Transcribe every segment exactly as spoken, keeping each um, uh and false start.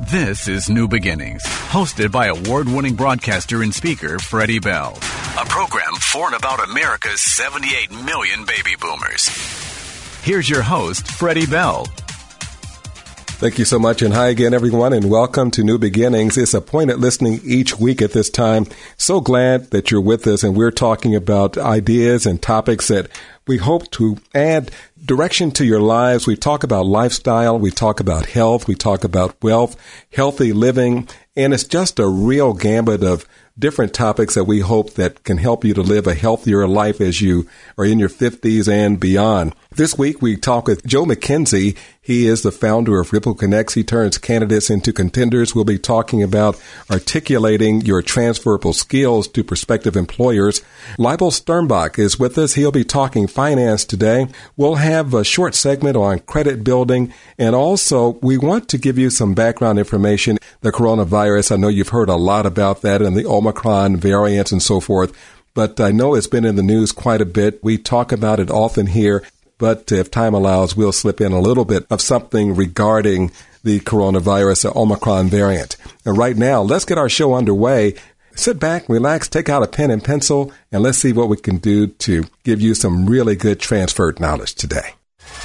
This is New Beginnings, hosted by award-winning broadcaster and speaker Freddie Bell. A program for and about America's seventy-eight million baby boomers. Here's your host, Freddie Bell. Thank you so much, and hi again, everyone, and welcome to New Beginnings. It's appointed listening each week at this time. So glad that you're with us, and we're talking about ideas and topics that we hope to add direction to your lives. We talk about lifestyle, we talk about health, we talk about wealth, healthy living, and it's just a real gambit of different topics that we hope that can help you to live a healthier life as you are in your fifties and beyond. This week, we talk with Joe McKenzie. He is the founder of Ripple Connects. He turns candidates into contenders. We'll be talking about articulating your transferable skills to prospective employers. Leibel Sternbach is with us. He'll be talking finance today. We'll have a short segment on credit building. And also, we want to give you some background information. The coronavirus, I know you've heard a lot about that and the Omicron variants and so forth. But I know it's been in the news quite a bit. We talk about it often here. But if time allows, we'll slip in a little bit of something regarding the coronavirus, the Omicron variant. And right now, let's get our show underway. Sit back, relax, take out a pen and pencil, and let's see what we can do to give you some really good transferred knowledge today.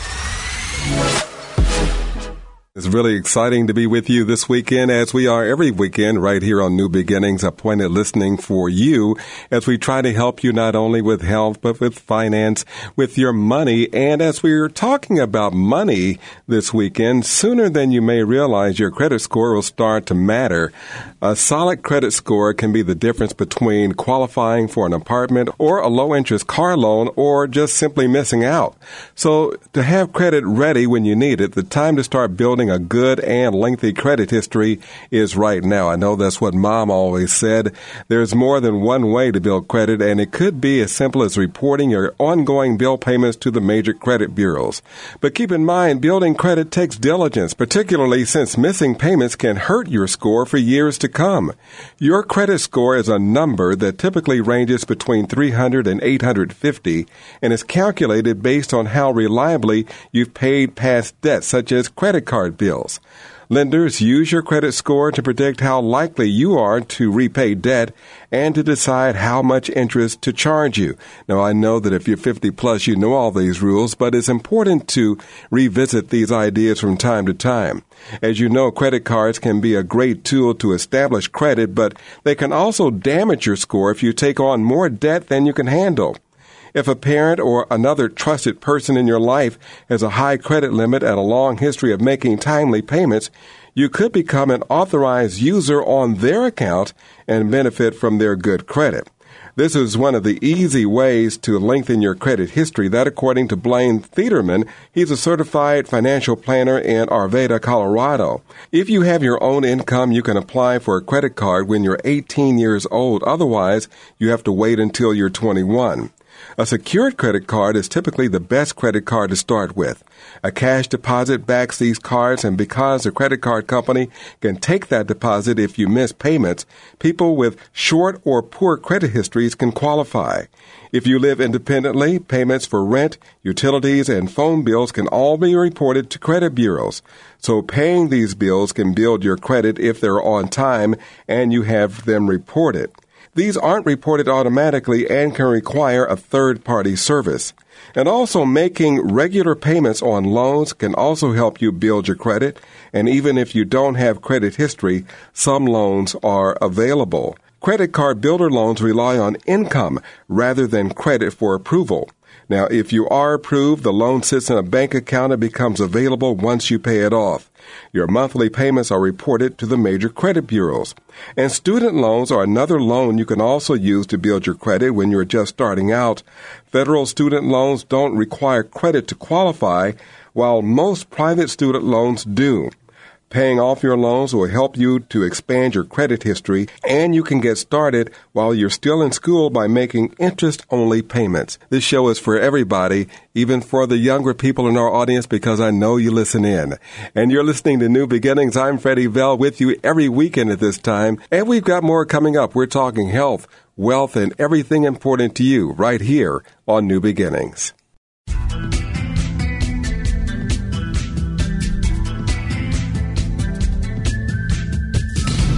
It's really exciting to be with you this weekend, as we are every weekend right here on New Beginnings, appointed listening for you as we try to help you not only with health, but with finance, with your money. And as we're talking about money this weekend, sooner than you may realize, your credit score will start to matter. A solid credit score can be the difference between qualifying for an apartment or a low-interest car loan or just simply missing out. So to have credit ready when you need it, the time to start building a good and lengthy credit history is right now. I know that's what Mom always said. There's more than one way to build credit, and it could be as simple as reporting your ongoing bill payments to the major credit bureaus. But keep in mind, building credit takes diligence, particularly since missing payments can hurt your score for years to come. Your credit score is a number that typically ranges between three hundred and eight hundred fifty and is calculated based on how reliably you've paid past debts, such as credit card bills. Lenders use your credit score to predict how likely you are to repay debt and to decide how much interest to charge you. Now, I know that if you're fifty plus, you know all these rules, but it's important to revisit these ideas from time to time. As you know, credit cards can be a great tool to establish credit, but they can also damage your score if you take on more debt than you can handle. If a parent or another trusted person in your life has a high credit limit and a long history of making timely payments, you could become an authorized user on their account and benefit from their good credit. This is one of the easy ways to lengthen your credit history. That, according to Blaine Thiederman, he's a certified financial planner in Arvada, Colorado. If you have your own income, you can apply for a credit card when you're eighteen years old. Otherwise, you have to wait until you're twenty-one. A secured credit card is typically the best credit card to start with. A cash deposit backs these cards, and because the credit card company can take that deposit if you miss payments, people with short or poor credit histories can qualify. If you live independently, payments for rent, utilities, and phone bills can all be reported to credit bureaus. So paying these bills can build your credit if they're on time and you have them reported. These aren't reported automatically and can require a third-party service. And also, making regular payments on loans can also help you build your credit. And even if you don't have credit history, some loans are available. Credit card builder loans rely on income rather than credit for approval. Now, if you are approved, the loan sits in a bank account and becomes available once you pay it off. Your monthly payments are reported to the major credit bureaus. And student loans are another loan you can also use to build your credit when you're just starting out. Federal student loans don't require credit to qualify, while most private student loans do. Paying off your loans will help you to expand your credit history, and you can get started while you're still in school by making interest-only payments. This show is for everybody, even for the younger people in our audience, because I know you listen in. And you're listening to New Beginnings. I'm Freddie Bell with you every weekend at this time, and we've got more coming up. We're talking health, wealth, and everything important to you right here on New Beginnings.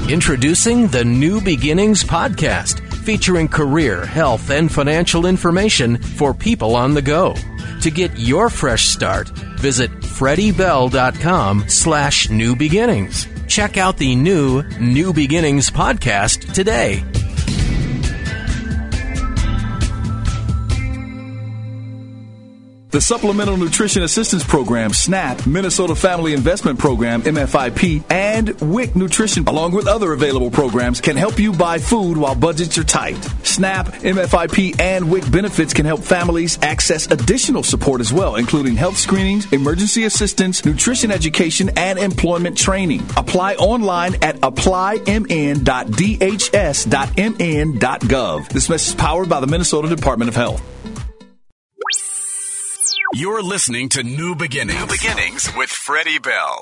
Introducing the New Beginnings podcast, featuring career, health, and financial information for people on the go. To get your fresh start, visit freddybell.com slash new beginnings. Check out the new New Beginnings podcast today. The Supplemental Nutrition Assistance Program, SNAP, Minnesota Family Investment Program, M F I P, and W I C Nutrition, along with other available programs, can help you buy food while budgets are tight. SNAP, M F I P, and W I C benefits can help families access additional support as well, including health screenings, emergency assistance, nutrition education, and employment training. Apply online at apply m n dot d h s dot m n dot gov. This message is powered by the Minnesota Department of Health. You're listening to New Beginnings. New Beginnings with Freddie Bell.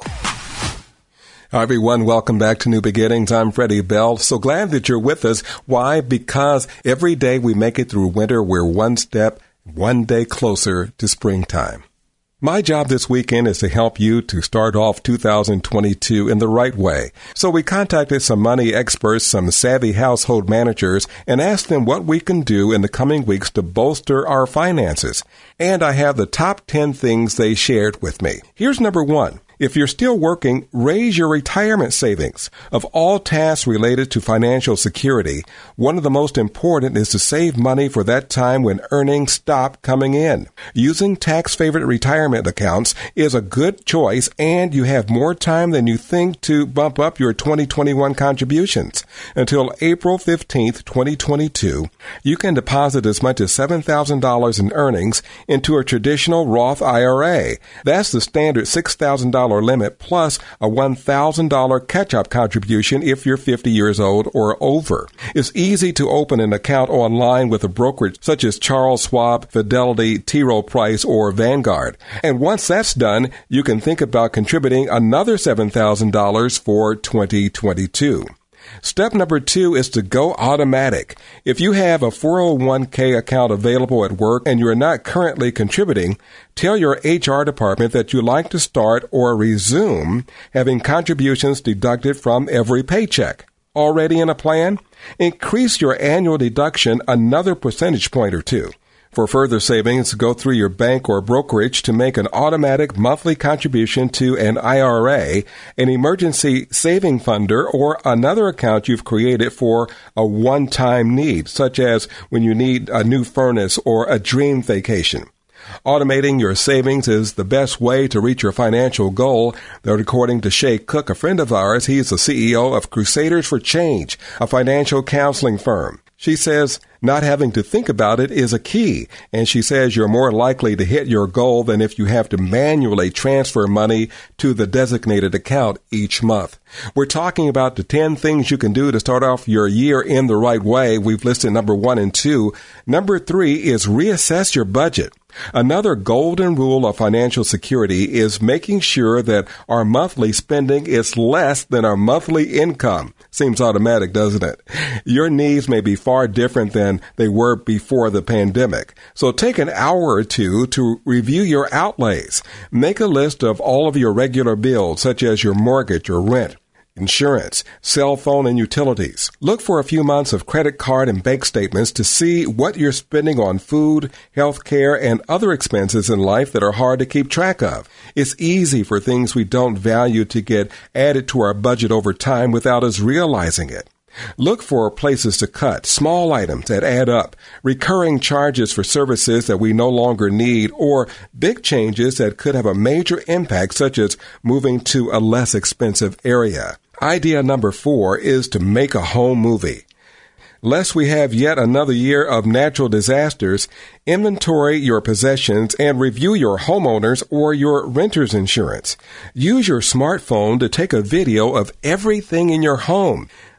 Hi, everyone. Welcome back to New Beginnings. I'm Freddie Bell. So glad that you're with us. Why? Because every day we make it through winter, we're one step, one day closer to springtime. My job this weekend is to help you to start off two thousand twenty-two in the right way. So we contacted some money experts, some savvy household managers, and asked them what we can do in the coming weeks to bolster our finances. And I have the top ten things they shared with me. Here's number one. If you're still working, raise your retirement savings. Of all tasks related to financial security, one of the most important is to save money for that time when earnings stop coming in. Using tax-favored retirement accounts is a good choice, and you have more time than you think to bump up your twenty twenty-one contributions. Until April fifteenth, twenty twenty-two, you can deposit as much as seven thousand dollars in earnings into a traditional Roth I R A. That's the standard six thousand dollars limit plus a one thousand dollars catch-up contribution if you're fifty years old or over. It's easy to open an account online with a brokerage such as Charles Schwab, Fidelity, T. Rowe Price, or Vanguard. And once that's done, you can think about contributing another seven thousand dollars for twenty twenty-two. Step number two is to go automatic. If you have a four oh one k account available at work and you're not currently contributing, tell your H R department that you'd like to start or resume having contributions deducted from every paycheck. Already in a plan? Increase your annual deduction another percentage point or two. For further savings, go through your bank or brokerage to make an automatic monthly contribution to an I R A, an emergency saving funder, or another account you've created for a one-time need, such as when you need a new furnace or a dream vacation. Automating your savings is the best way to reach your financial goal. That, according to Shay Cook, a friend of ours, he's the C E O of Crusaders for Change, a financial counseling firm. She says not having to think about it is a key, and she says you're more likely to hit your goal than if you have to manually transfer money to the designated account each month. We're talking about the ten things you can do to start off your year in the right way. We've listed number one and two. Number three is reassess your budget. Another golden rule of financial security is making sure that our monthly spending is less than our monthly income. Seems automatic, doesn't it? Your needs may be far different than they were before the pandemic. So take an hour or two to review your outlays. Make a list of all of your regular bills, such as your mortgage or rent, insurance, cell phone, and utilities. Look for a few months of credit card and bank statements to see what you're spending on food, health care, and other expenses in life that are hard to keep track of. It's easy for things we don't value to get added to our budget over time without us realizing it. Look for places to cut, small items that add up, recurring charges for services that we no longer need, or big changes that could have a major impact, such as moving to a less expensive area. Idea number four is to make a home movie. Lest we have yet another year of natural disasters, inventory your possessions and review your homeowners or your renter's insurance. Use your smartphone to take a video of everything in your home.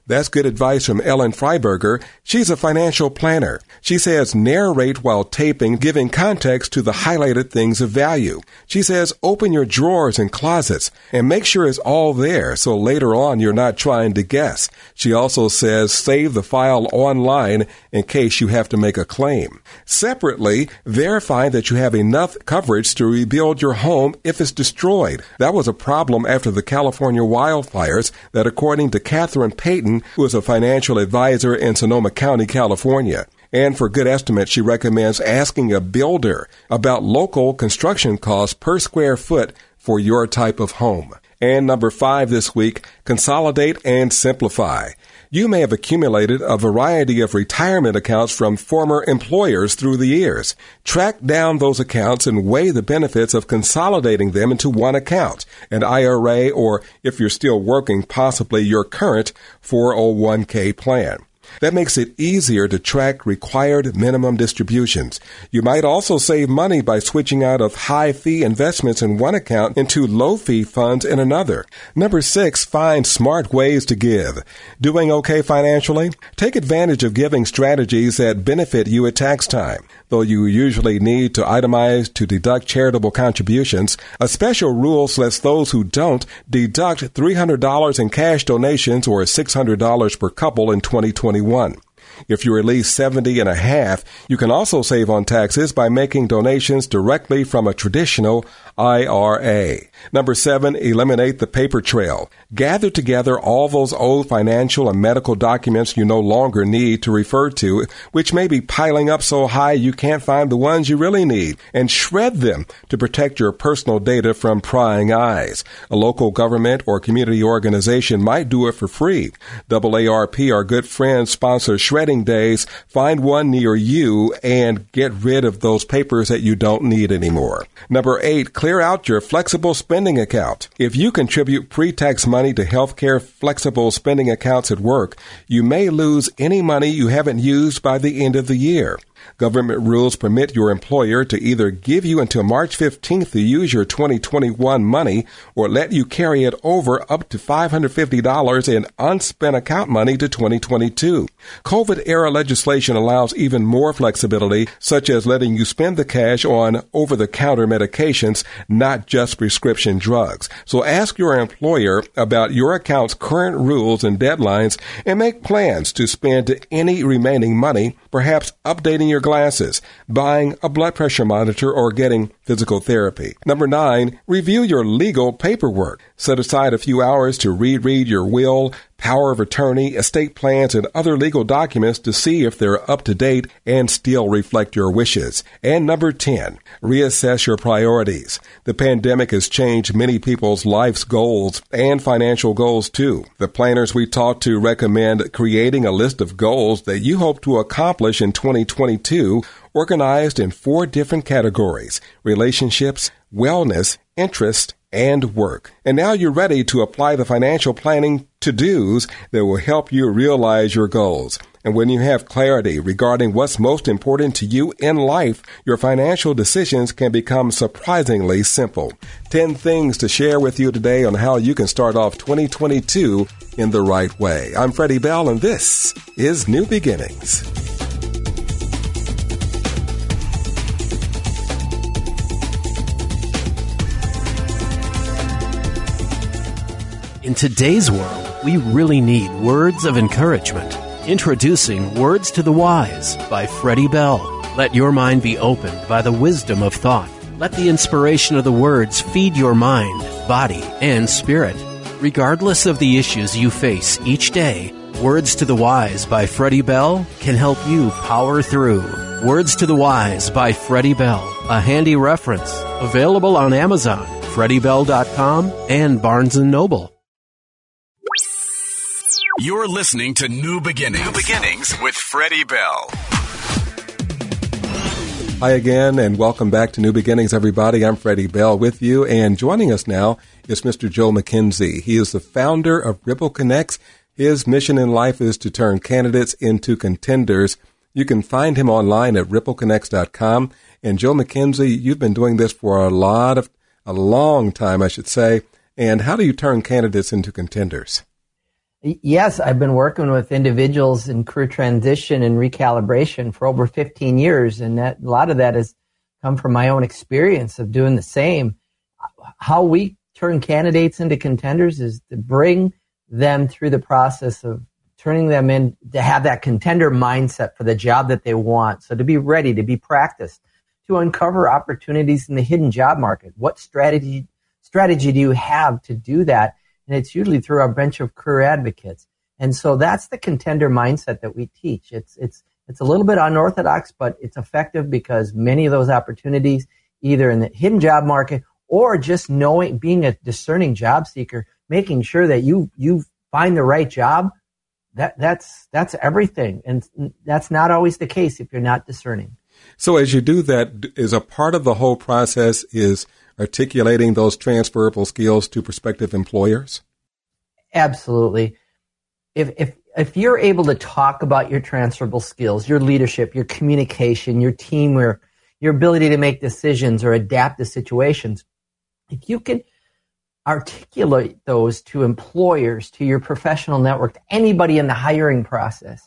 That's good advice from Ellen Freiberger. She's a financial planner. She says narrate while taping, giving context to the highlighted things of value. She says open your drawers and closets and make sure it's all there so later on you're not trying to guess. She also says save the file online in case you have to make a claim. Separately, verify that you have enough coverage to rebuild your home if it's destroyed. That was a problem after the California wildfires that, according to Catherine Payton, who is a financial advisor in Sonoma County, California. And for good estimates, she recommends asking a builder about local construction costs per square foot for your type of home. And number five this week, consolidate and simplify. You may have accumulated a variety of retirement accounts from former employers through the years. Track down those accounts and weigh the benefits of consolidating them into one account, an I R A, or if you're still working, possibly your current four oh one k plan. That makes it easier to track required minimum distributions. You might also save money by switching out of high-fee investments in one account into low-fee funds in another. Number six, find smart ways to give. Doing okay financially? Take advantage of giving strategies that benefit you at tax time. Though you usually need to itemize to deduct charitable contributions, a special rule lets those who don't deduct three hundred dollars in cash donations or six hundred dollars per couple in twenty twenty-one. If you're at least seventy and a half, you can also save on taxes by making donations directly from a traditional I R A. Number seven, eliminate the paper trail. Gather together all those old financial and medical documents you no longer need to refer to, which may be piling up so high you can't find the ones you really need, and shred them to protect your personal data from prying eyes. A local government or community organization might do it for free. double A R P, our good friends, sponsor shredding days. Find one near you and get rid of those papers that you don't need anymore. Number eight, clear out your flexible spending account. If you contribute pre-tax money to healthcare flexible spending accounts at work, you may lose any money you haven't used by the end of the year. Government rules permit your employer to either give you until March fifteenth to use your twenty twenty-one money or let you carry it over up to five hundred fifty dollars in unspent account money to twenty twenty-two. COVID-era legislation allows even more flexibility, such as letting you spend the cash on over-the-counter medications, not just prescription drugs. So ask your employer about your account's current rules and deadlines and make plans to spend any remaining money, perhaps updating your glasses, buying a blood pressure monitor, or getting physical therapy. Number nine, review your legal paperwork. Set aside a few hours to reread your will, power of attorney, estate plans, and other legal documents to see if they're up to date and still reflect your wishes. And number ten, reassess your priorities. The pandemic has changed many people's life's goals and financial goals too. The planners we talked to recommend creating a list of goals that you hope to accomplish in twenty twenty-two, organized in four different categories: relationships, wellness, interest, and work. And now you're ready to apply the financial planning to-dos that will help you realize your goals. And when you have clarity regarding what's most important to you in life, your financial decisions can become surprisingly simple. ten things to share with you today on how you can start off twenty twenty-two in the right way. I'm Freddie Bell, and this is New Beginnings. In today's world, we really need words of encouragement. Introducing Words to the Wise by Freddie Bell. Let your mind be opened by the wisdom of thought. Let the inspiration of the words feed your mind, body, and spirit. Regardless of the issues you face each day, Words to the Wise by Freddie Bell can help you power through. Words to the Wise by Freddie Bell, a handy reference. Available on Amazon, freddie bell dot com, and Barnes and Noble. You're listening to New Beginnings. New Beginnings with Freddie Bell. Hi again, and welcome back to New Beginnings, everybody. I'm Freddie Bell with you, and joining us now is Mister Joe McKenzie. He is the founder of Ripple Connects. His mission in life is to turn candidates into contenders. You can find him online at ripple connects dot com. And Joe McKenzie, you've been doing this for a lot of, a long time, I should say. And how do you turn candidates into contenders? Yes, I've been working with individuals in career transition and recalibration for over fifteen years, and that a lot of that has come from my own experience of doing the same. How we turn candidates into contenders is to bring them through the process of turning them in to have that contender mindset for the job that they want. So to be ready, to be practiced, to uncover opportunities in the hidden job market. What strategy strategy do you have to do that? And it's usually through our bench of career advocates. And so that's the contender mindset that we teach. It's it's it's a little bit unorthodox, but it's effective because many of those opportunities, either in the hidden job market or just knowing, being a discerning job seeker, making sure that you you find the right job, that that's that's everything. And that's not always the case if you're not discerning. So as you do that, is a part of the whole process is articulating those transferable skills to prospective employers? Absolutely. If if if you're able to talk about your transferable skills, your leadership, your communication, your teamwork, your ability to make decisions or adapt to situations, if you can articulate those to employers, to your professional network, to anybody in the hiring process,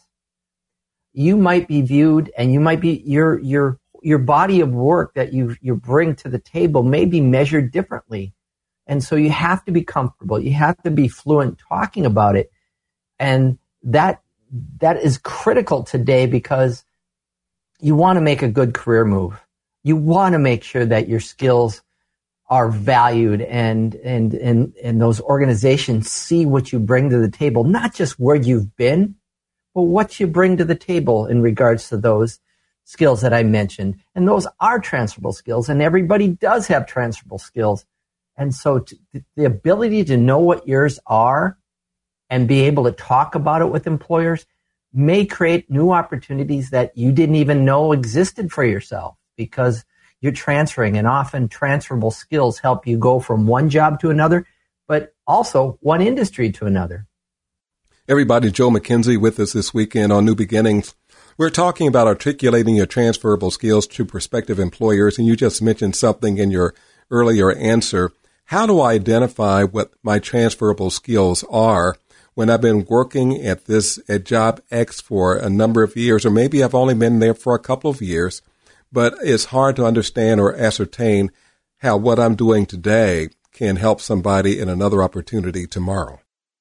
you might be viewed and you might be your your your body of work that you you bring to the table may be measured differently. And so you have to be comfortable. You have to be fluent talking about it. And that that is critical today because you want to make a good career move. You want to make sure that your skills are valued and and and and those organizations see what you bring to the table, not just where you've been, but what you bring to the table in regards to those skills that I mentioned. And those are transferable skills, and everybody does have transferable skills. And so to, the ability to know what yours are and be able to talk about it with employers may create new opportunities that you didn't even know existed for yourself because you're transferring, and often transferable skills help you go from one job to another, but also one industry to another. Everybody, Joe McKenzie with us this weekend on New Beginnings. We're talking about articulating your transferable skills to prospective employers, and you just mentioned something in your earlier answer. How do I identify what my transferable skills are when I've been working at this at job X for a number of years, or maybe I've only been there for a couple of years, but it's hard to understand or ascertain how what I'm doing today can help somebody in another opportunity tomorrow?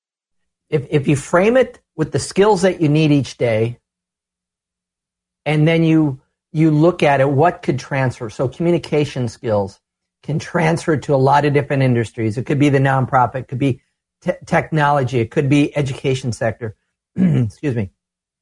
If if you frame it with the skills that you need each day, and then you you look at it, what could transfer? So communication skills can transfer to a lot of different industries. It could be the nonprofit, it could be te- technology, it could be education sector. Excuse me.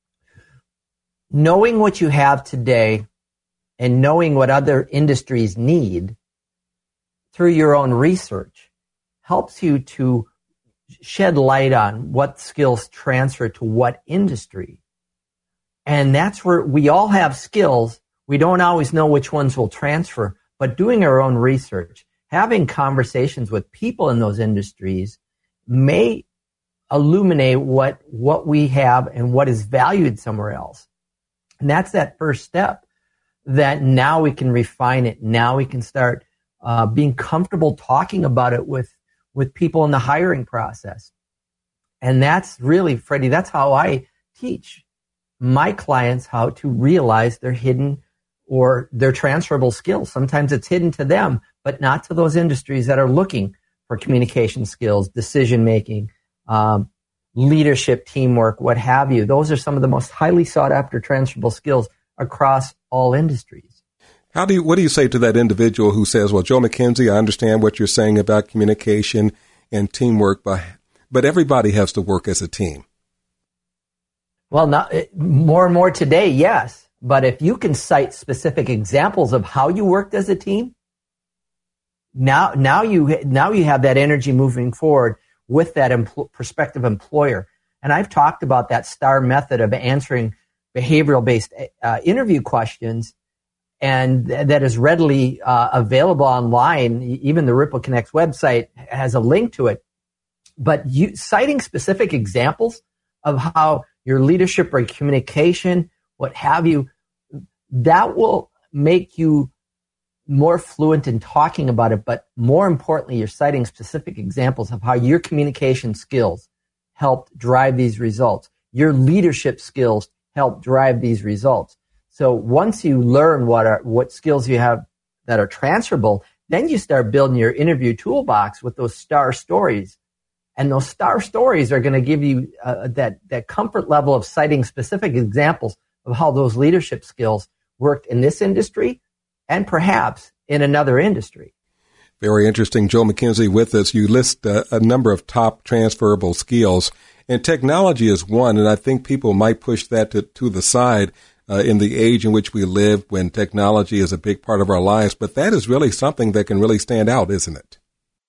Knowing what you have today and knowing what other industries need through your own research helps you to shed light on what skills transfer to what industry. And that's where we all have skills. We don't always know which ones will transfer, but doing our own research, having conversations with people in those industries may illuminate what, what we have and what is valued somewhere else. And that's that first step that now we can refine it. Now we can start uh, being comfortable talking about it with, with people in the hiring process. And that's really, Freddie, that's how I teach my clients how to realize their hidden or their transferable skills. Sometimes it's hidden to them, but not to those industries that are looking for communication skills, decision-making, um, leadership, teamwork, what have you. Those are some of the most highly sought-after transferable skills across all industries. How do you, what do you say to that individual who says, well, Joe McKenzie, I understand what you're saying about communication and teamwork, but, but everybody has to work as a team? Well, not, more and more today, yes. But if you can cite specific examples of how you worked as a team, now, now you, now you have that energy moving forward with that empl- prospective employer. And I've talked about that STAR method of answering behavioral-based uh, interview questions, and th- that is readily uh, available online. Even the Ripple Connects website has a link to it. But you, citing specific examples of how your leadership or communication, what have you, that will make you more fluent in talking about it. But more importantly, you're citing specific examples of how your communication skills helped drive these results. Your leadership skills help drive these results. So once you learn what are what skills you have that are transferable, then you start building your interview toolbox with those star stories. And those star stories are going to give you uh, that, that comfort level of citing specific examples of how those leadership skills worked in this industry and perhaps in another industry. Very interesting. Joe McKenzie with us. You list a, a number of top transferable skills, and technology is one, and I think people might push that to, to the side uh, in the age in which we live when technology is a big part of our lives, but that is really something that can really stand out, isn't it?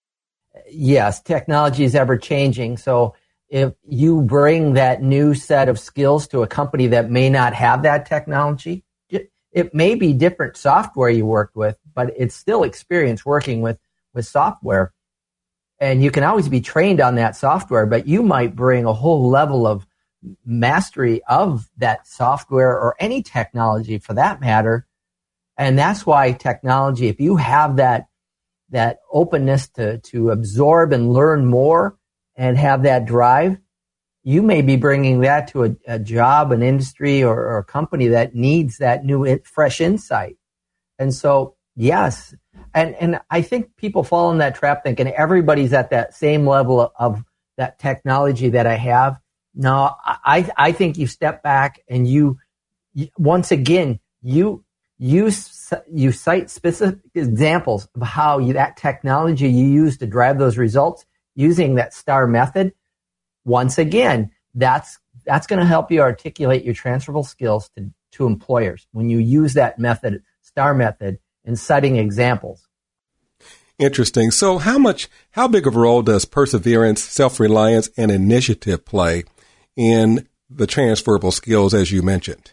Yes, technology is ever changing. So if you bring that new set of skills to a company that may not have that technology, it may be different software you worked with, but it's still experience working with, with software. And you can always be trained on that software, but you might bring a whole level of mastery of that software or any technology for that matter. And that's why technology, if you have that that openness to, to absorb and learn more and have that drive, you may be bringing that to a, a job, an industry, or, or a company that needs that new, fresh insight. And so, yes, and, and I think people fall in that trap thinking everybody's at that same level of, of that technology that I have. No, I, I think you step back and you, once again, you, you, you cite specific examples of how you, that technology you use to drive those results using that STAR method. Once again, that's that's going to help you articulate your transferable skills to, to employers when you use that method, STAR method, in citing examples. Interesting. So how much, how big of a role does perseverance, self-reliance, and initiative play in the transferable skills as you mentioned?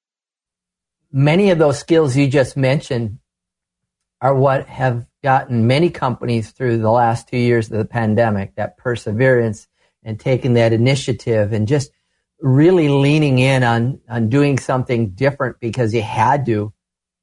Many of those skills you just mentioned are what have gotten many companies through the last two years of the pandemic, that perseverance and taking that initiative and just really leaning in on, on doing something different because you had to.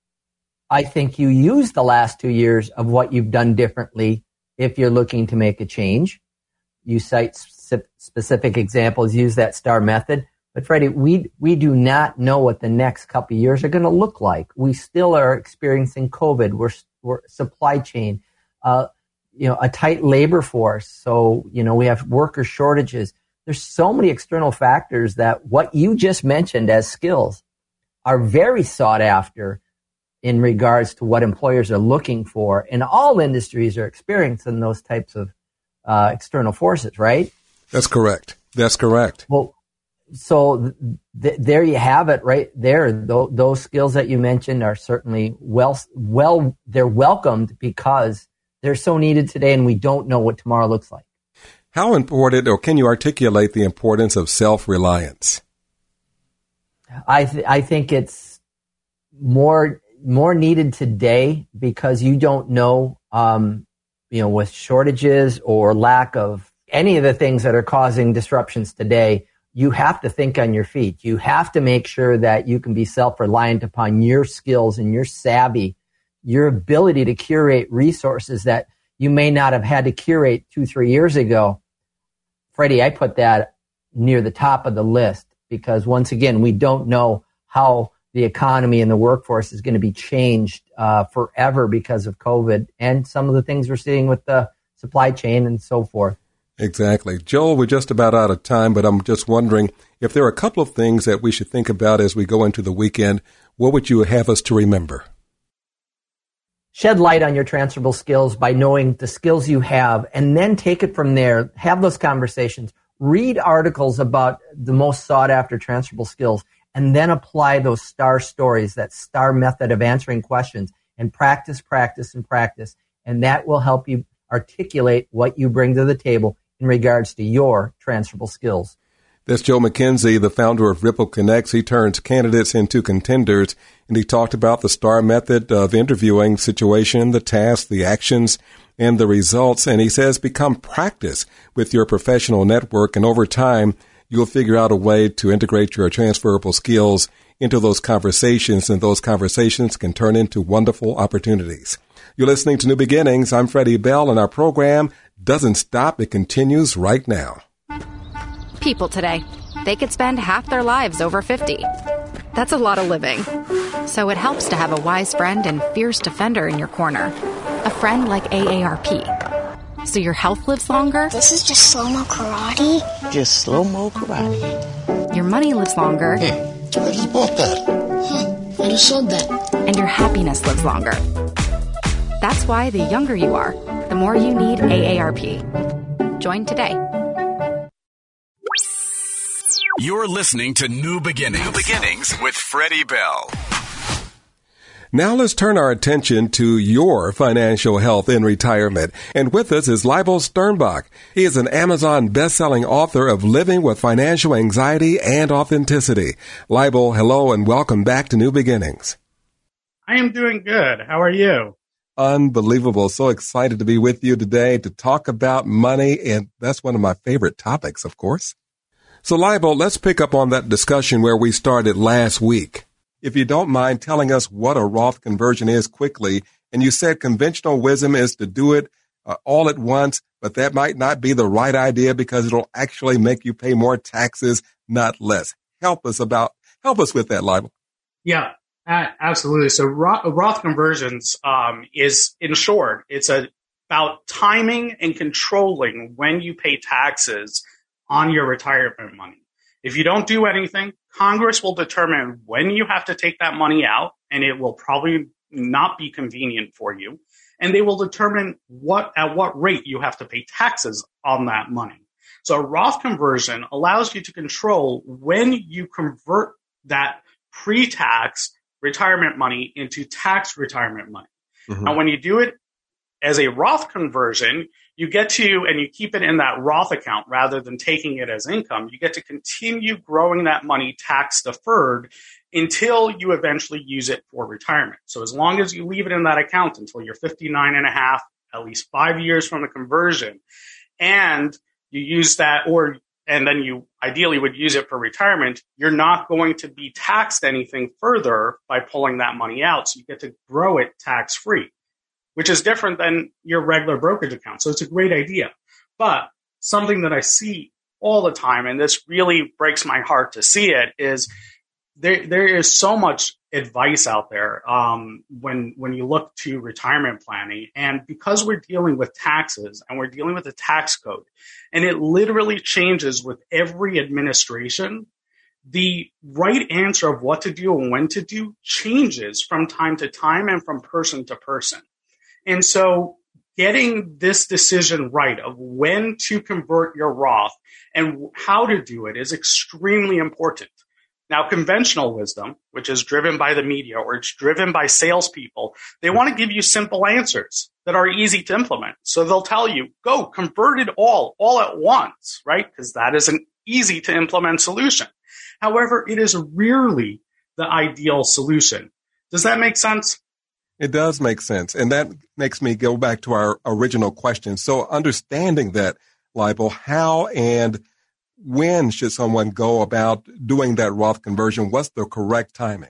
I think you use the last two years of what you've done differently if you're looking to make a change. You cite specific examples, use that STAR method. But Freddie, we we do not know what the next couple of years are going to look like. We still are experiencing COVID. We're, we're supply chain, uh, you know, a tight labor force. So, you know, we have worker shortages. There's so many external factors that what you just mentioned as skills are very sought after in regards to what employers are looking for. And all industries are experiencing those types of uh, external forces, right? That's correct. That's correct. Well, so th- there you have it right there. Th- those skills that you mentioned are certainly well, well, they're welcomed because they're so needed today and we don't know what tomorrow looks like. How important, or can you articulate the importance of self-reliance? I th- I think it's more more needed today because you don't know, um, you know, with shortages or lack of any of the things that are causing disruptions today, you have to think on your feet. You have to make sure that you can be self-reliant upon your skills and your savvy, your ability to curate resources that you may not have had to curate two, three years ago. Freddie, I put that near the top of the list because once again, we don't know how the economy and the workforce is going to be changed uh, forever because of COVID and some of the things we're seeing with the supply chain and so forth. Exactly. Joel, we're just about out of time, but I'm just wondering if there are a couple of things that we should think about as we go into the weekend. What would you have us to remember? Shed light on your transferable skills by knowing the skills you have, and then take it from there. Have those conversations. Read articles about the most sought-after transferable skills, and then apply those STAR stories, that STAR method of answering questions, and practice, practice, and practice. And that will help you articulate what you bring to the table in regards to your transferable skills. That's Joe McKenzie, the founder of Ripple Connects. He turns candidates into contenders, and he talked about the STAR method of interviewing: situation, the task, the actions, and the results. And he says become practice with your professional network, and over time, you'll figure out a way to integrate your transferable skills into those conversations, and those conversations can turn into wonderful opportunities. You're listening to New Beginnings. I'm Freddie Bell, and our program doesn't stop. It continues right now. people today. They could spend half their lives over fifty. That's a lot of living. So it helps to have a wise friend and fierce defender in your corner. A friend like A A R P. So your health lives longer. This is just slow-mo karate? Just slow-mo karate. Your money lives longer. Hey, I just bought that. Huh, I just sold that. And your happiness lives longer. That's why the younger you are, the more you need A A R P. Join today. You're listening to New Beginnings. New Beginnings with Freddie Bell. Now let's turn our attention to your financial health in retirement. And with us is Leibel Sternbach. He is an Amazon best-selling author of Living with Financial Anxiety and Authenticity. Leibel, hello and welcome back to New Beginnings. I am doing good. How are you? Unbelievable. So excited to be with you today to talk about money. And that's one of my favorite topics, of course. So Leibel, let's pick up on that discussion where we started last week. If you don't mind telling us what a Roth conversion is quickly, and you said conventional wisdom is to do it uh, all at once, but that might not be the right idea because it'll actually make you pay more taxes, not less. Help us about, help us with that, Leibel. Yeah, uh, absolutely. So Roth, Roth conversions um, is, in short, it's a, about timing and controlling when you pay taxes on your retirement money. If you don't do anything, Congress will determine when you have to take that money out, and it will probably not be convenient for you. And they will determine what at what rate you have to pay taxes on that money. So a Roth conversion allows you to control when you convert that pre-tax retirement money into tax retirement money. Mm-hmm. And when you do it as a Roth conversion, you get to, and you keep it in that Roth account rather than taking it as income, you get to continue growing that money tax deferred until you eventually use it for retirement. So as long as you leave it in that account until you're fifty-nine and a half, at least five years from the conversion, and you use that, or, and then you ideally would use it for retirement, you're not going to be taxed anything further by pulling that money out. So you get to grow it tax free, which is different than your regular brokerage account. So it's a great idea. But something that I see all the time, and this really breaks my heart to see it, is there there is so much advice out there um, when when you look to retirement planning. And because we're dealing with taxes and we're dealing with the tax code, and it literally changes with every administration, the right answer of what to do and when to do changes from time to time and from person to person. And so getting this decision right of when to convert your Roth and how to do it is extremely important. Now, conventional wisdom, which is driven by the media or it's driven by salespeople, they want to give you simple answers that are easy to implement. So they'll tell you, go convert it all, all at once, right? Because that is an easy to implement solution. However, it is rarely the ideal solution. Does that make sense? It does make sense. And that makes me go back to our original question. So understanding that, Leibel, how and when should someone go about doing that Roth conversion? What's the correct timing?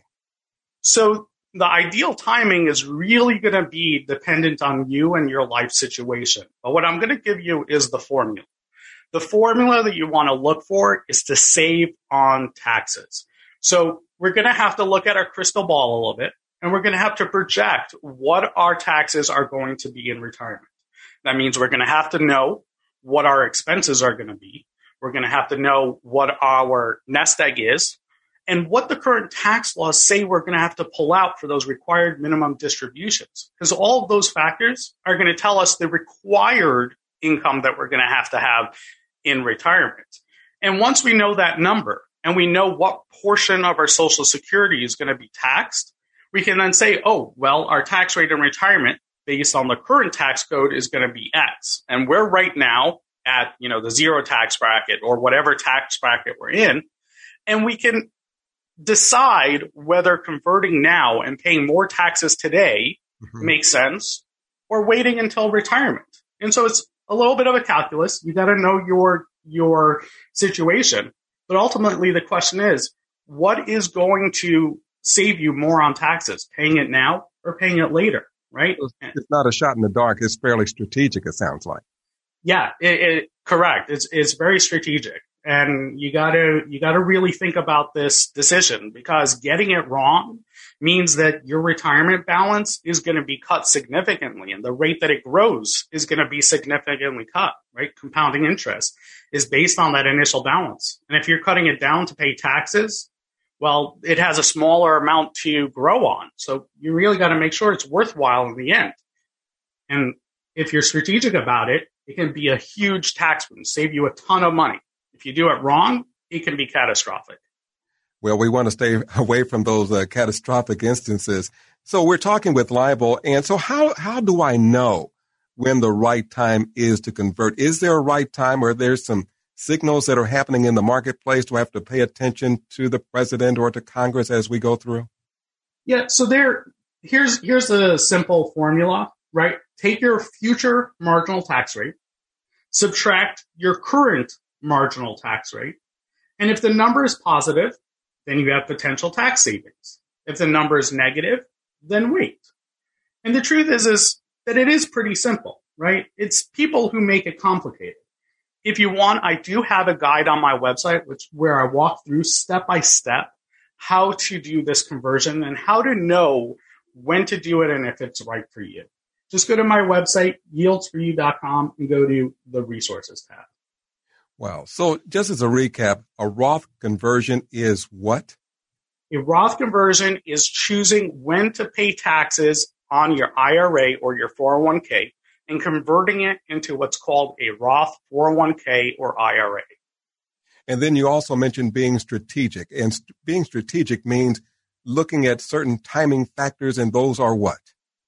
So the ideal timing is really going to be dependent on you and your life situation. But what I'm going to give you is the formula. The formula that you want to look for is to save on taxes. So we're going to have to look at our crystal ball a little bit. And we're going to have to project what our taxes are going to be in retirement. That means we're going to have to know what our expenses are going to be. We're going to have to know what our nest egg is and what the current tax laws say we're going to have to pull out for those required minimum distributions. Because all of those factors are going to tell us the required income that we're going to have to have in retirement. And once we know that number and we know what portion of our Social Security is going to be taxed, we can then say, oh, well, our tax rate in retirement based on the current tax code is going to be X. And we're right now at, you know, the zero tax bracket or whatever tax bracket we're in. And we can decide whether converting now and paying more taxes today mm-hmm. makes sense or waiting until retirement. And so it's a little bit of a calculus. You got to know your, your situation. But ultimately, the question is, what is going to save you more on taxes, paying it now or paying it later, right? It's not a shot in the dark. It's fairly strategic, it sounds like. Yeah, it, it, correct. It's it's very strategic. And you gotta, you gotta really think about this decision, because getting it wrong means that your retirement balance is going to be cut significantly, and the rate that it grows is going to be significantly cut, right? Compounding interest is based on that initial balance. And if you're cutting it down to pay taxes, well, it has a smaller amount to grow on. So you really got to make sure it's worthwhile in the end. And if you're strategic about it, it can be a huge tax boon, save you a ton of money. If you do it wrong, it can be catastrophic. Well, we want to stay away from those uh, catastrophic instances. So we're talking with Leibel. And so how, how do I know when the right time is to convert? Is there a right time, or there's some signals that are happening in the marketplace? Do I have to pay attention to the president or to Congress as we go through? Yeah. So there, here's, here's a simple formula, right? Take your future marginal tax rate, subtract your current marginal tax rate. And if the number is positive, then you have potential tax savings. If the number is negative, then wait. And the truth is, is that it is pretty simple, right? It's people who make it complicated. If you want, I do have a guide on my website, which where I walk through step by step how to do this conversion and how to know when to do it and if it's right for you. Just go to my website, yields for you dot com, and go to the resources tab. Wow. So just as a recap, a Roth conversion is what? A Roth conversion is choosing when to pay taxes on your I R A or your four oh one k and converting it into what's called a Roth four oh one k or I R A. And then you also mentioned being strategic. And st- being strategic means looking at certain timing factors, and those are what?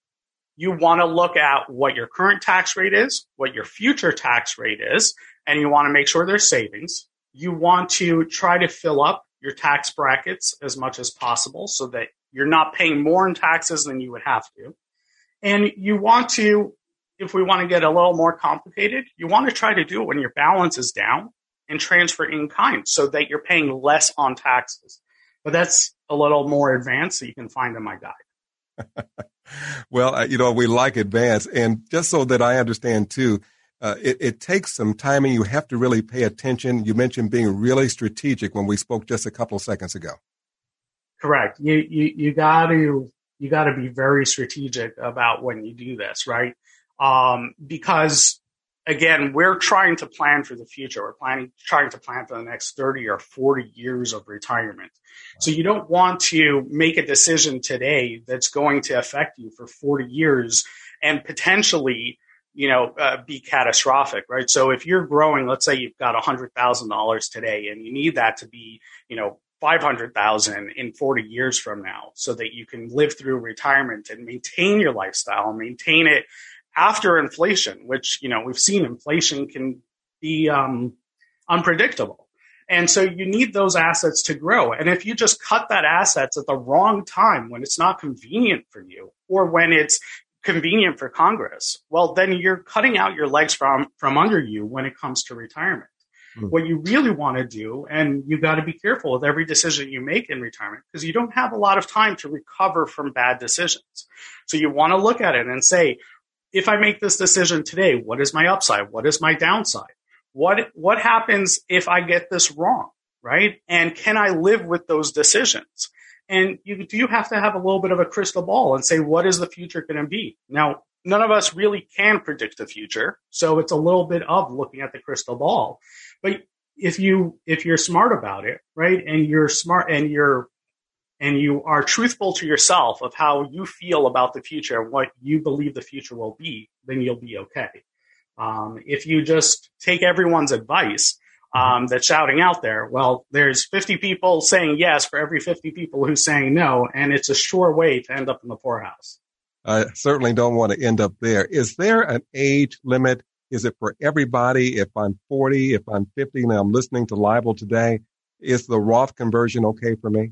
You want to look at what your current tax rate is, what your future tax rate is, and you want to make sure there's savings. You want to try to fill up your tax brackets as much as possible so that you're not paying more in taxes than you would have to. And you want to, if we want to get a little more complicated, you want to try to do it when your balance is down and transfer in kind so that you're paying less on taxes. But that's a little more advanced, so you can find in my guide. Well, uh, you know, we like advance. And just so that I understand, too, uh, it, it takes some timing. You have to really pay attention. You mentioned being really strategic when we spoke just a couple of seconds ago. Correct. You you you got to you got to be very strategic about when you do this, right? Um, because again, we're trying to plan for the future. We're planning trying to plan for the next thirty or forty years of retirement. So you don't want to make a decision today that's going to affect you for forty years and potentially, you know, uh, be catastrophic, right? So if you're growing, let's say you've got one hundred thousand dollars today and you need that to be, you know, five hundred thousand dollars in forty years from now so that you can live through retirement and maintain your lifestyle, maintain it after inflation, which, you know, we've seen inflation can be um, unpredictable. And so you need those assets to grow. And if you just cut that assets at the wrong time, when it's not convenient for you or when it's convenient for Congress, well, then you're cutting out your legs from, from under you when it comes to retirement. Mm-hmm. What you really want to do, and you got to be careful with every decision you make in retirement, because you don't have a lot of time to recover from bad decisions. So you want to look at it and say, if I make this decision today, what is my upside? What is my downside? What what happens if I get this wrong, right? And can I live with those decisions? And you do have to have a little bit of a crystal ball and say, what is the future going to be? Now, none of us really can predict the future, so it's a little bit of looking at the crystal ball. But if you if you're smart about it, right, and you're smart and you're and you are truthful to yourself of how you feel about the future and what you believe the future will be, then you'll be okay. Um, if you just take everyone's advice um, that's shouting out there, well, there's fifty people saying yes for every fifty people who's saying no, and it's a sure way to end up in the poorhouse. I certainly don't want to end up there. Is there an age limit? Is it for everybody? If I'm forty, if I'm fifty, and I'm listening to Leibel today, is the Roth conversion okay for me?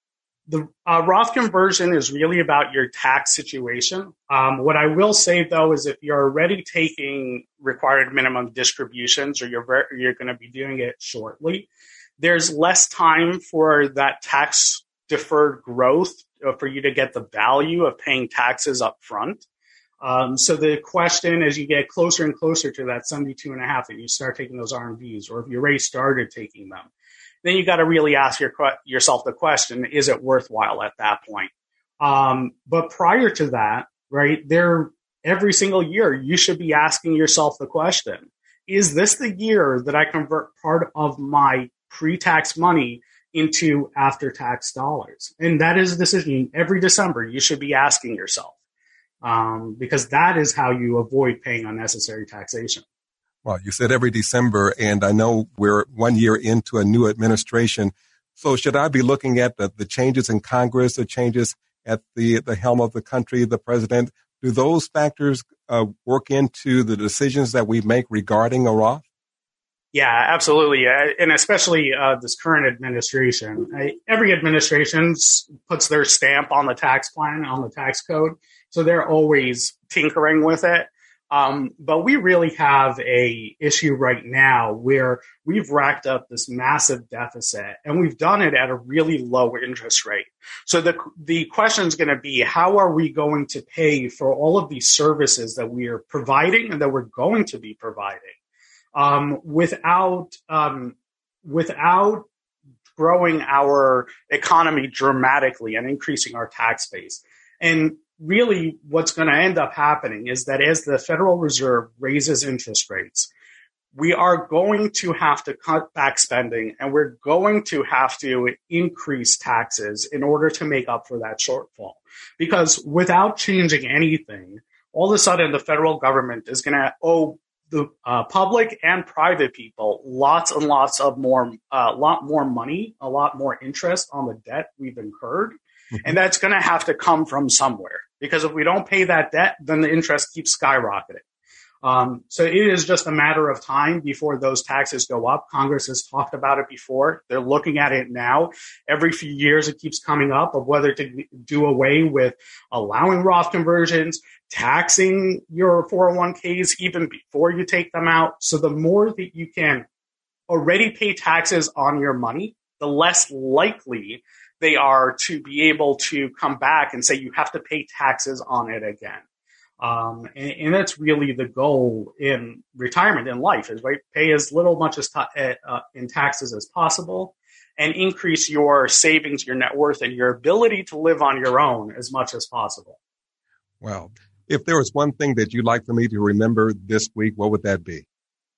The uh, Roth conversion is really about your tax situation. Um, what I will say, though, is if you're already taking required minimum distributions or you're ver- you're going to be doing it shortly, there's less time for that tax deferred growth uh, for you to get the value of paying taxes up front. Um, so the question, as you get closer and closer to that seventy-two and a half, that you start taking those R M Ds, or if you already started taking them, then you got to really ask your, yourself the question, is it worthwhile at that point? Um, but prior to that, right, there, every single year, you should be asking yourself the question, is this the year that I convert part of my pre-tax money into after-tax dollars? And that is a decision every December you should be asking yourself, um, because that is how you avoid paying unnecessary taxation. Well, you said every December, and I know we're one year into a new administration. So should I be looking at the, the changes in Congress, the changes at the, the helm of the country, the president? Do those factors uh, work into the decisions that we make regarding a Roth? Yeah, absolutely. Uh, and especially uh, this current administration. Uh, every administration puts their stamp on the tax plan, on the tax code. So they're always tinkering with it. Um, but we really have a issue right now where we've racked up this massive deficit, and we've done it at a really low interest rate. So the the question is going to be, how are we going to pay for all of these services that we are providing and that we're going to be providing um, without um, without growing our economy dramatically and increasing our tax base? And really, what's going to end up happening is that as the Federal Reserve raises interest rates, we are going to have to cut back spending, and we're going to have to increase taxes in order to make up for that shortfall. Because without changing anything, all of a sudden the federal government is going to owe the uh, public and private people lots and lots of more, a uh, lot more money, a lot more interest on the debt we've incurred. And that's going to have to come from somewhere, because if we don't pay that debt, then the interest keeps skyrocketing. Um, so it is just a matter of time before those taxes go up. Congress has talked about it before. They're looking at it now. Every few years, it keeps coming up of whether to do away with allowing Roth conversions, taxing your four oh one k's even before you take them out. So the more that you can already pay taxes on your money, the less likely they are to be able to come back and say you have to pay taxes on it again. Um, and, and that's really the goal in retirement, in life, is right, pay as little much as ta- uh, in taxes as possible, and increase your savings, your net worth, and your ability to live on your own as much as possible. Well, if there was one thing that you'd like for me to remember this week, what would that be?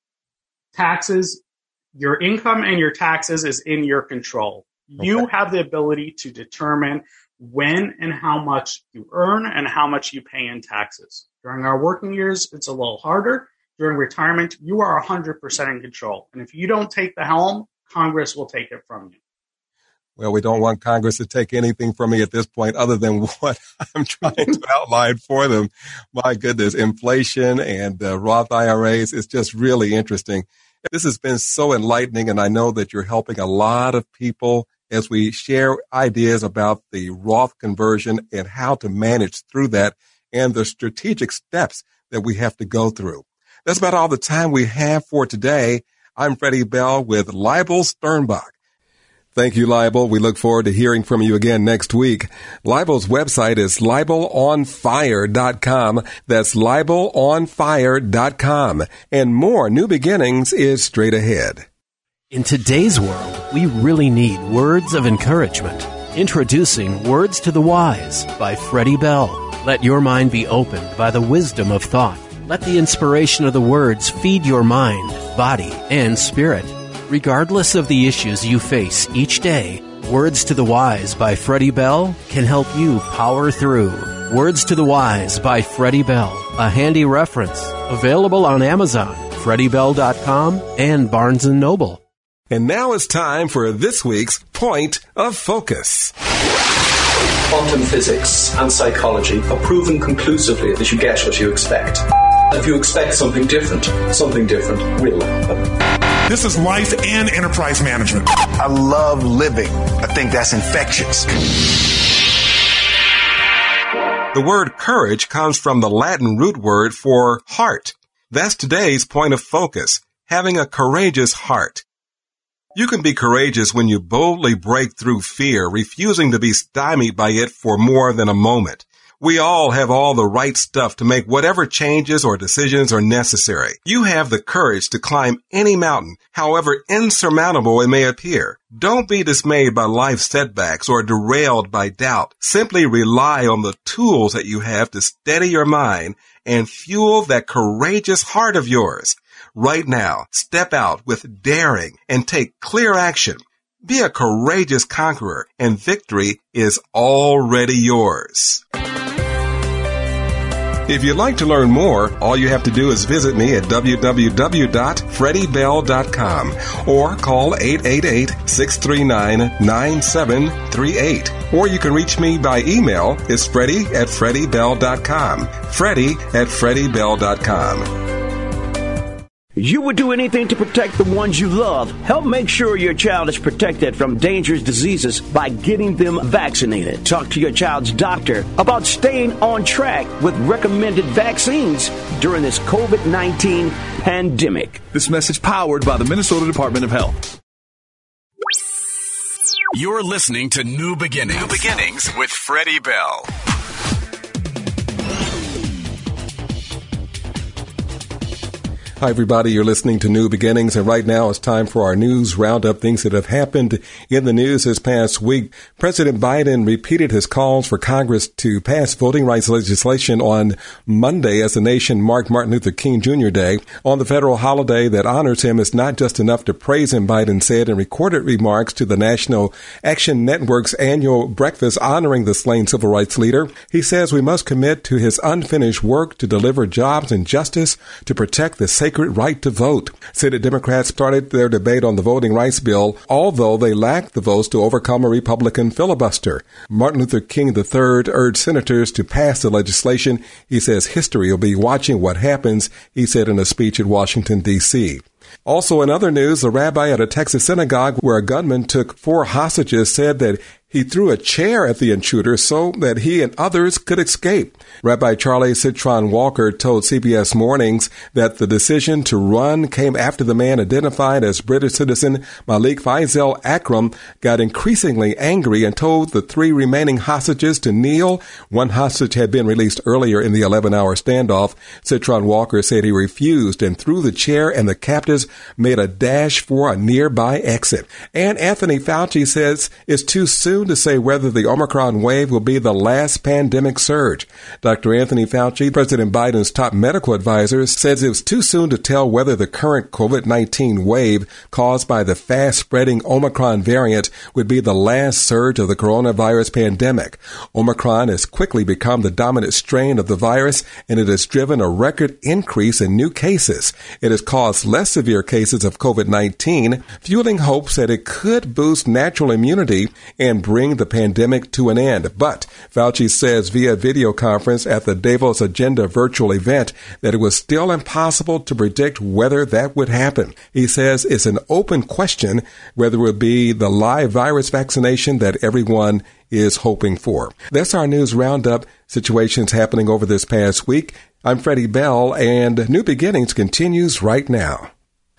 Taxes. Your income and your taxes is in your control. You okay. have the ability to determine when and how much you earn and how much you pay in taxes. During our working years, it's a little harder. During retirement, you are one hundred percent in control. And if you don't take the helm, Congress will take it from you. Well, we don't want Congress to take anything from me at this point other than what I'm trying to outline for them. My goodness, inflation and uh, Roth I R As is just really interesting. This has been so enlightening, and I know that you're helping a lot of people as we share ideas about the Roth conversion and how to manage through that and the strategic steps that we have to go through. That's about all the time we have for today. I'm Freddie Bell with Leibel Sternbach. Thank you, Leibel. We look forward to hearing from you again next week. Leibel's website is Leibel on fire dot com. That's Leibel on fire dot com. And more New Beginnings is straight ahead. In today's world, we really need words of encouragement. Introducing Words to the Wise by Freddie Bell. Let your mind be opened by the wisdom of thought. Let the inspiration of the words feed your mind, body, and spirit. Regardless of the issues you face each day, Words to the Wise by Freddie Bell can help you power through. Words to the Wise by Freddie Bell, a handy reference. Available on Amazon, freddie bell dot com, and Barnes and Noble. And now it's time for this week's Point of Focus. Quantum physics and psychology have proven conclusively that you get what you expect. If you expect something different, something different will happen. This is life and enterprise management. I love living. I think that's infectious. The word courage comes from the Latin root word for heart. That's today's point of focus, having a courageous heart. You can be courageous when you boldly break through fear, refusing to be stymied by it for more than a moment. We all have all the right stuff to make whatever changes or decisions are necessary. You have the courage to climb any mountain, however insurmountable it may appear. Don't be dismayed by life setbacks or derailed by doubt. Simply rely on the tools that you have to steady your mind and fuel that courageous heart of yours. Right now, step out with daring and take clear action. Be a courageous conqueror, and victory is already yours. If you'd like to learn more, all you have to do is visit me at w w w dot freddie bell dot com or call eight eight eight, six three nine, nine seven three eight. Or you can reach me by email. It's freddie at freddie bell dot com. freddie at freddie bell dot com. You would do anything to protect the ones you love. Help make sure your child is protected from dangerous diseases by getting them vaccinated. Talk to your child's doctor about staying on track with recommended vaccines during this covid nineteen pandemic. This message powered by the Minnesota Department of Health. You're listening to New Beginnings. New Beginnings with Freddie Bell. Hi, everybody. You're listening to New Beginnings, and right now it's time for our news roundup, things that have happened in the news this past week. President Biden repeated his calls for Congress to pass voting rights legislation on Monday as the nation marked Martin Luther King Junior Day. On the federal holiday that honors him, it's not just enough to praise him, Biden said in recorded remarks to the National Action Network's annual breakfast honoring the slain civil rights leader. He says we must commit to his unfinished work to deliver jobs and justice, to protect the sacred right to vote. Senate Democrats started their debate on the voting rights bill, although they lacked the votes to overcome a Republican filibuster. Martin Luther King the third urged senators to pass the legislation. He says history will be watching what happens, he said in a speech in Washington, D C Also in other news, a rabbi at a Texas synagogue where a gunman took four hostages said that he threw a chair at the intruder so that he and others could escape. Rabbi Charlie Citron Walker told C B S Mornings that the decision to run came after the man identified as British citizen Malik Faisal Akram got increasingly angry and told the three remaining hostages to kneel. One hostage had been released earlier in the eleven-hour standoff. Citron Walker said he refused and threw the chair, and the captors made a dash for a nearby exit. And Anthony Fauci says it's too soon to say whether the Omicron wave will be the last pandemic surge. Doctor Anthony Fauci, President Biden's top medical advisor, says it's too soon to tell whether the current covid nineteen wave caused by the fast-spreading Omicron variant would be the last surge of the coronavirus pandemic. Omicron has quickly become the dominant strain of the virus, and it has driven a record increase in new cases. It has caused less severe cases of covid nineteen, fueling hopes that it could boost natural immunity and bring the pandemic to an end. But Fauci says via video conference at the Davos Agenda virtual event that it was still impossible to predict whether that would happen. He says it's an open question whether it would be the live virus vaccination that everyone is hoping for. That's our news roundup. Situations happening over this past week. I'm Freddie Bell, and New Beginnings continues right now.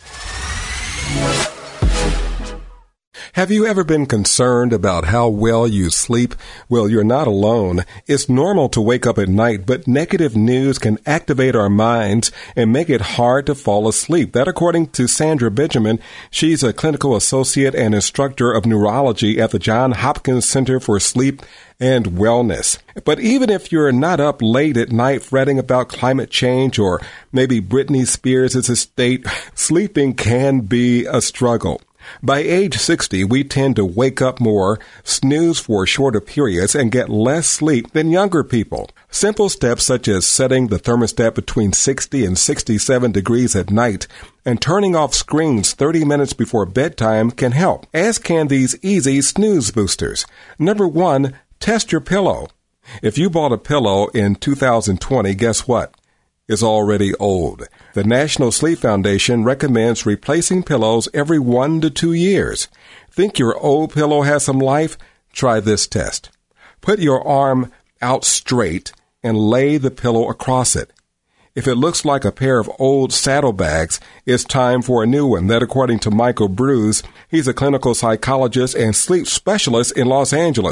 Have you ever been concerned about how well you sleep? Well, you're not alone. It's normal to wake up at night, but negative news can activate our minds and make it hard to fall asleep. That according to Sandra Benjamin. She's a clinical associate and instructor of neurology at the Johns Hopkins Center for Sleep and Wellness. But even if you're not up late at night fretting about climate change or maybe Britney Spears' estate, sleeping can be a struggle. By age sixty, we tend to wake up more, snooze for shorter periods, and get less sleep than younger people. Simple steps such as setting the thermostat between sixty and sixty-seven degrees at night and turning off screens thirty minutes before bedtime can help, as can these easy snooze boosters. Number one, test your pillow. If you bought a pillow in two thousand twenty, guess what? It's already old. The National Sleep Foundation recommends replacing pillows every one to two years. Think your old pillow has some life? Try this test. Put your arm out straight and lay the pillow across it. If it looks like a pair of old saddlebags, it's time for a new one. That according to Michael Bruce. He's a clinical psychologist and sleep specialist in Los Angeles.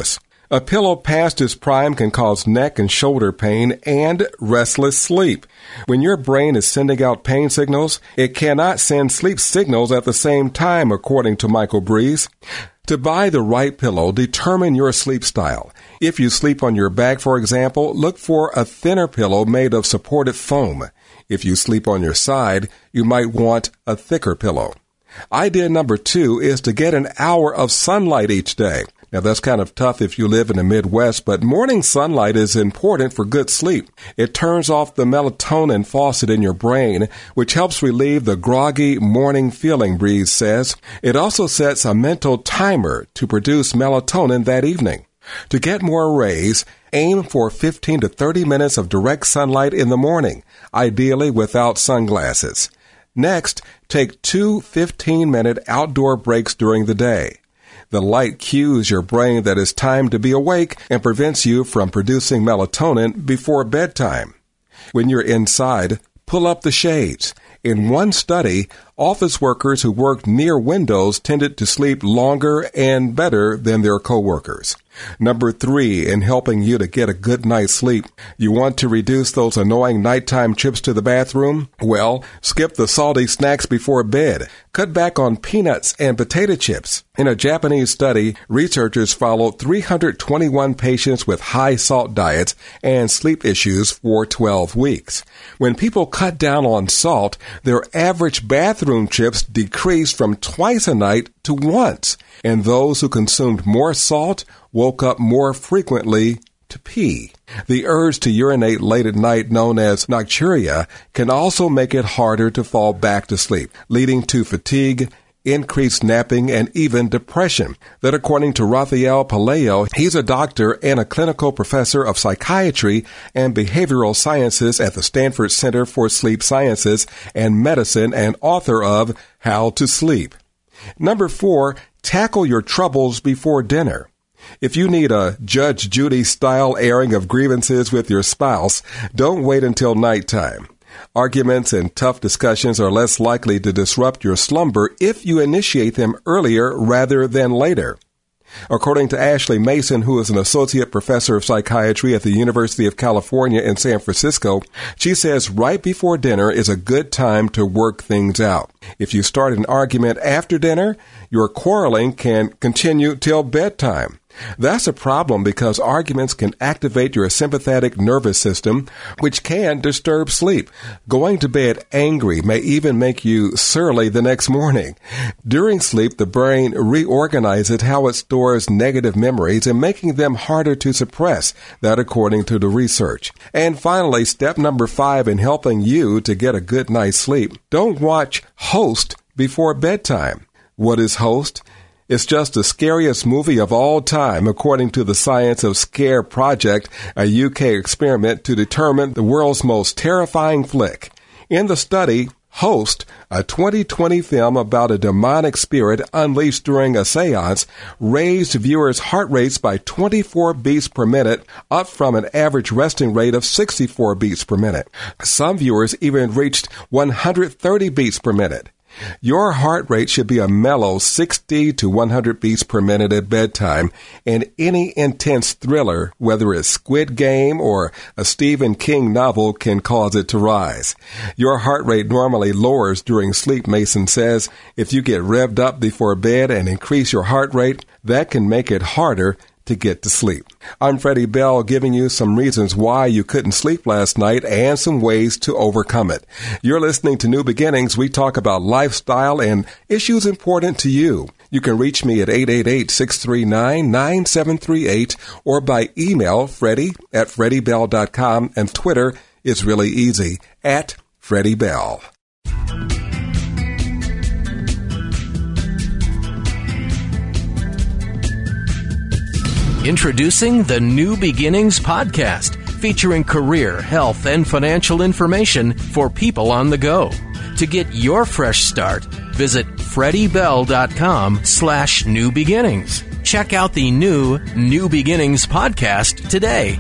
A pillow past its prime can cause neck and shoulder pain and restless sleep. When your brain is sending out pain signals, it cannot send sleep signals at the same time, according to Michael Breeze. To buy the right pillow, determine your sleep style. If you sleep on your back, for example, look for a thinner pillow made of supported foam. If you sleep on your side, you might want a thicker pillow. Idea number two is to get an hour of sunlight each day. Now, that's kind of tough if you live in the Midwest, but morning sunlight is important for good sleep. It turns off the melatonin faucet in your brain, which helps relieve the groggy morning feeling, Breeze says. It also sets a mental timer to produce melatonin that evening. To get more rays, aim for fifteen to thirty minutes of direct sunlight in the morning, ideally without sunglasses. Next, take two fifteen-minute outdoor breaks during the day. The light cues your brain that it's time to be awake and prevents you from producing melatonin before bedtime. When you're inside, pull up the shades. In one study, office workers who worked near windows tended to sleep longer and better than their coworkers. Number three, in helping you to get a good night's sleep, you want to reduce those annoying nighttime trips to the bathroom? Well, skip the salty snacks before bed. Cut back on peanuts and potato chips. In a Japanese study, researchers followed three hundred twenty-one patients with high salt diets and sleep issues for twelve weeks. When people cut down on salt, their average bathroom trips decreased from twice a night to once. And those who consumed more salt woke up more frequently to pee. The urge to urinate late at night, known as nocturia, can also make it harder to fall back to sleep, leading to fatigue, increased napping, and even depression. That according to Raphael Palaio, he's a doctor and a clinical professor of psychiatry and behavioral sciences at the Stanford Center for Sleep Sciences and Medicine and author of How to Sleep. Number four, tackle your troubles before dinner. If you need a Judge Judy-style airing of grievances with your spouse, don't wait until nighttime. Arguments and tough discussions are less likely to disrupt your slumber if you initiate them earlier rather than later. According to Ashley Mason, who is an associate professor of psychiatry at the University of California in San Francisco, she says right before dinner is a good time to work things out. If you start an argument after dinner, your quarreling can continue till bedtime. That's a problem because arguments can activate your sympathetic nervous system, which can disturb sleep. Going to bed angry may even make you surly the next morning. During sleep, the brain reorganizes how it stores negative memories and making them harder to suppress. That according to the research. And finally, step number five in helping you to get a good night's sleep. Don't watch Host before bedtime. What is Host? It's just the scariest movie of all time, according to the Science of Scare Project, a U K experiment to determine the world's most terrifying flick. In the study, Host, a twenty twenty film about a demonic spirit unleashed during a seance, raised viewers' heart rates by twenty-four beats per minute, up from an average resting rate of sixty-four beats per minute. Some viewers even reached one hundred thirty beats per minute. Your heart rate should be a mellow sixty to one hundred beats per minute at bedtime, and any intense thriller, whether it's Squid Game or a Stephen King novel, can cause it to rise. Your heart rate normally lowers during sleep, Mason says. If you get revved up before bed and increase your heart rate, that can make it harder to get to sleep. I'm Freddie Bell, giving you some reasons why you couldn't sleep last night and some ways to overcome it. You're listening to New Beginnings. We talk about lifestyle and issues important to you. You can reach me at eight eight eight, six three nine, nine seven three eight or by email, Freddie at freddie bell dot com, and Twitter is really easy, at Freddie Bell. Introducing the New Beginnings podcast, featuring career, health, and financial information for people on the go. To get your fresh start, visit freddie bell dot com slash new beginnings. Check out the new New Beginnings podcast today.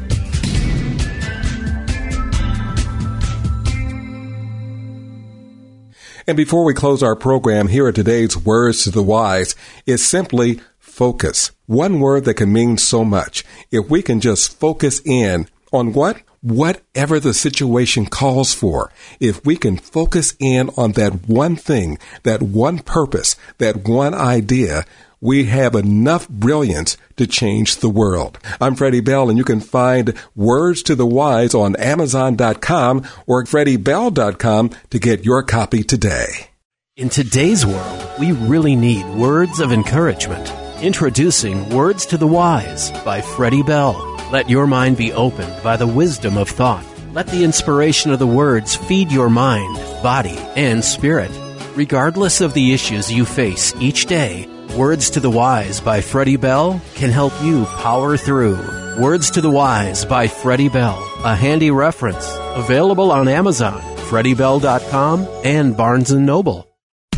And before we close our program, here are today's words to the wise. It's simply focus. One word that can mean so much. If we can just focus in on what? Whatever the situation calls for. If we can focus in on that one thing, that one purpose, that one idea, we have enough brilliance to change the world. I'm Freddie Bell, and you can find Words to the Wise on Amazon dot com or Freddie Bell dot com to get your copy today. In today's world, we really need words of encouragement. Introducing Words to the Wise by Freddie Bell. Let your mind be opened by the wisdom of thought. Let the inspiration of the words feed your mind, body, and spirit. Regardless of the issues you face each day, Words to the Wise by Freddie Bell can help you power through. Words to the Wise by Freddie Bell, a handy reference. Available on Amazon, Freddie Bell dot com, and Barnes and Noble.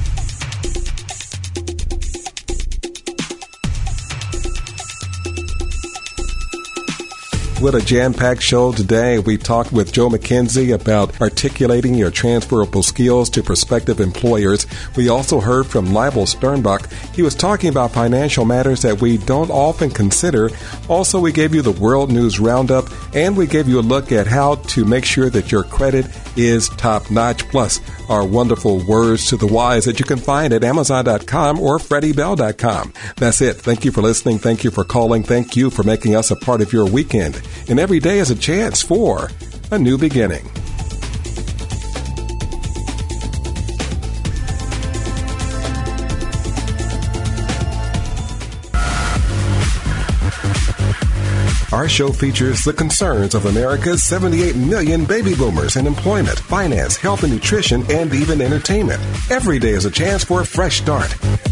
What a jam-packed show today. We talked with Joe McKenzie about articulating your transferable skills to prospective employers. We also heard from Lionel Sternbach. He was talking about financial matters that we don't often consider. Also, we gave you the World News Roundup, and we gave you a look at how to make sure that your credit is top-notch, plus our wonderful Words to the Wise that you can find at Amazon dot com or Freddie Bell dot com. That's it. Thank you for listening. Thank you for calling. Thank you for making us a part of your weekend. And every day is a chance for a new beginning. Our show features the concerns of America's seventy-eight million baby boomers in employment, finance, health and nutrition, and even entertainment. Every day is a chance for a fresh start.